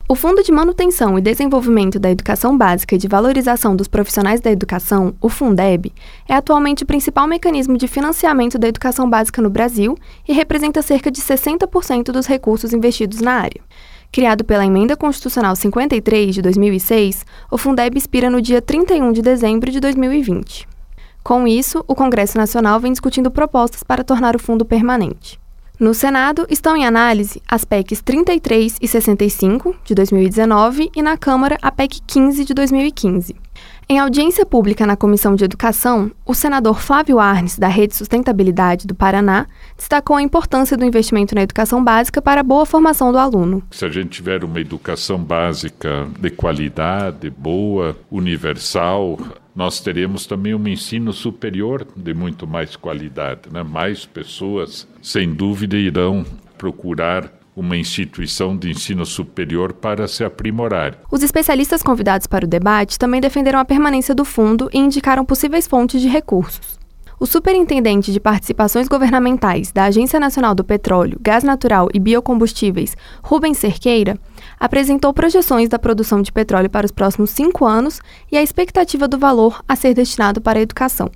O Fundo de Manutenção e Desenvolvimento da Educação Básica e de Valorização dos Profissionais da Educação, o Fundeb, é atualmente o principal mecanismo de financiamento da educação básica no Brasil e representa cerca de 60% dos recursos investidos na área. Criado pela Emenda Constitucional 53 de 2006, o Fundeb expira no dia 31 de dezembro de 2020. Com isso, o Congresso Nacional vem discutindo propostas para tornar o fundo permanente. No Senado, estão em análise as PECs 33 e 65, de 2019, e na Câmara, a PEC 15, de 2015. Em audiência pública na Comissão de Educação, o senador Flávio Arnes, da Rede Sustentabilidade do Paraná, destacou a importância do investimento na educação básica para a boa formação do aluno. Se a gente tiver uma educação básica de qualidade, boa, universal, nós teremos também um ensino superior de muito mais qualidade, né? Mais pessoas, sem dúvida, irão procurar uma instituição de ensino superior para se aprimorar. Os especialistas convidados para o debate também defenderam a permanência do fundo e indicaram possíveis fontes de recursos. O superintendente de participações governamentais da Agência Nacional do Petróleo, Gás Natural e Biocombustíveis, Rubens Cerqueira, apresentou projeções da produção de petróleo para os próximos 5 anos e a expectativa do valor a ser destinado para a educação.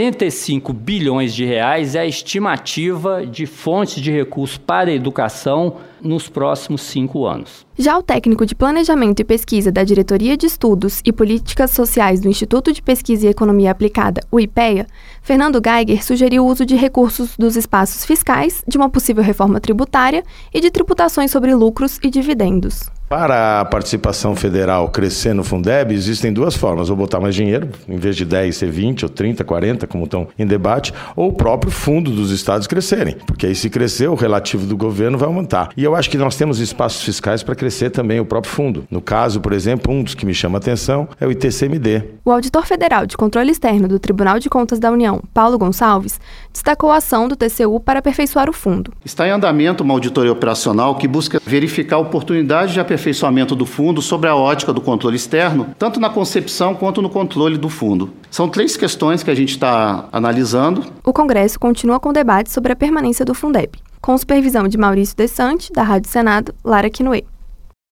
45 bilhões de reais é a estimativa de fontes de recursos para a educação nos próximos 5 anos. Já o técnico de Planejamento e Pesquisa da Diretoria de Estudos e Políticas Sociais do Instituto de Pesquisa e Economia Aplicada, o IPEA, Fernando Geiger, sugeriu o uso de recursos dos espaços fiscais, de uma possível reforma tributária e de tributações sobre lucros e dividendos. Para a participação federal crescer no Fundeb, existem duas formas: ou botar mais dinheiro, em vez de 10 ser 20 ou 30, 40, como estão em debate, ou o próprio fundo dos estados crescerem, porque aí se crescer, o relativo do governo vai aumentar. E eu acho que nós temos espaços fiscais para crescer também o próprio fundo. No caso, por exemplo, um dos que me chama a atenção é o ITCMD. O auditor federal de controle externo do Tribunal de Contas da União, Paulo Gonçalves, destacou a ação do TCU para aperfeiçoar o fundo. Está em andamento uma auditoria operacional que busca verificar a oportunidade de aperfeiçoamento do fundo sobre a ótica do controle externo, tanto na concepção quanto no controle do fundo. São 3 questões que a gente está analisando. O Congresso continua com debate sobre a permanência do Fundeb, com supervisão de Maurício Desante, da Rádio Senado, Lara Quinoé.